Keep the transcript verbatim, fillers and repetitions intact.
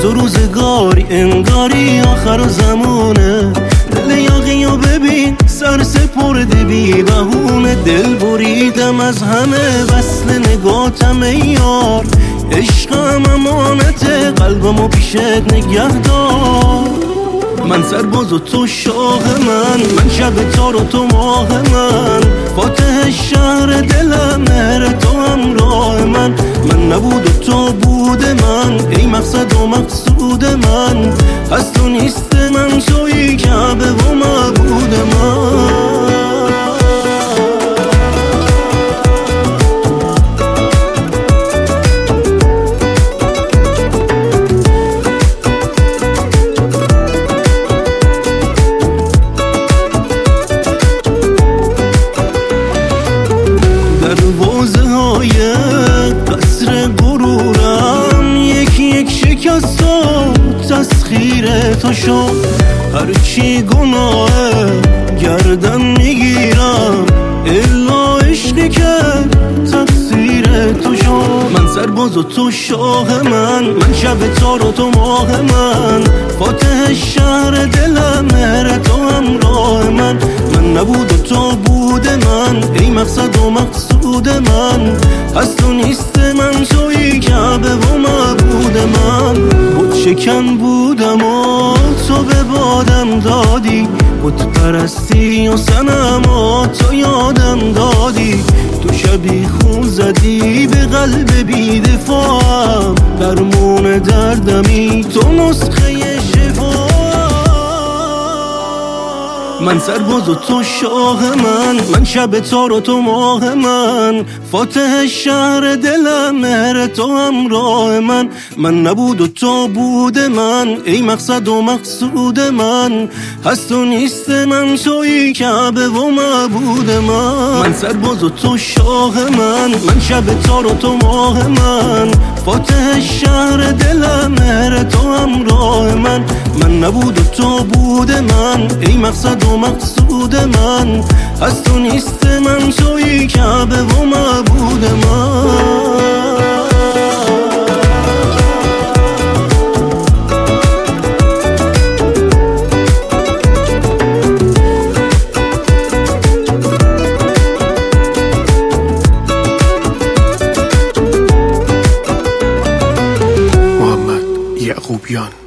تو روزگاری انگاری آخر زمونه، دل یاقیو ببین سر سپرده بی بهونه. دل بریدم از همه وصل نگاتم ای یار، عشقم امانته قلبمو پیشت نگه دار. من سرباز و تو شاه من، من شب تار و تو ماه من، فاتح شهر دلم مهر تو همراه من. من نبود و تو بود من، ای مقصد و مقصود من، از تو نیست من تویی کعبه و معبود من. دروازه های قصر غرورم یکی یک شکست و تسخیر تو شد. هرچی گناه گردن میگیرم الا عشقی که تقصیر تو شد. من سرباز و تو شاه من، من شب تار و تو ماه من، فاتح شهر دلم مهر تو همراه من. من نبود و تو بود من، ای مقصد و مقصود من، از تو نیست من تویی کعبه و معبود من. بود شکن بودم و تو به بادم دادی، بود پرستی و صنما تو یادم دادی. تو شبی خون زدی به قلب بی‌دفاعم، درمون دردمی تو نسخه شفا. من سرباز و تو شاه من، من شب تار و تو ماه من، فاتح شهر دلم مهر تو همراه من. من نبود و تو بود من، ای مقصد و مقصود من، از تو نیست من تویی کعبه و معبود من. من سرباز و تو شاه من، من شب تار و تو ماه من، فاتح شهر دلم مهر تو همراه من. من نبود و تو بود من، ای مقصد و مقصود من، از تو نیست من تویی کعبه و معبود من. محمد یعقوبیان.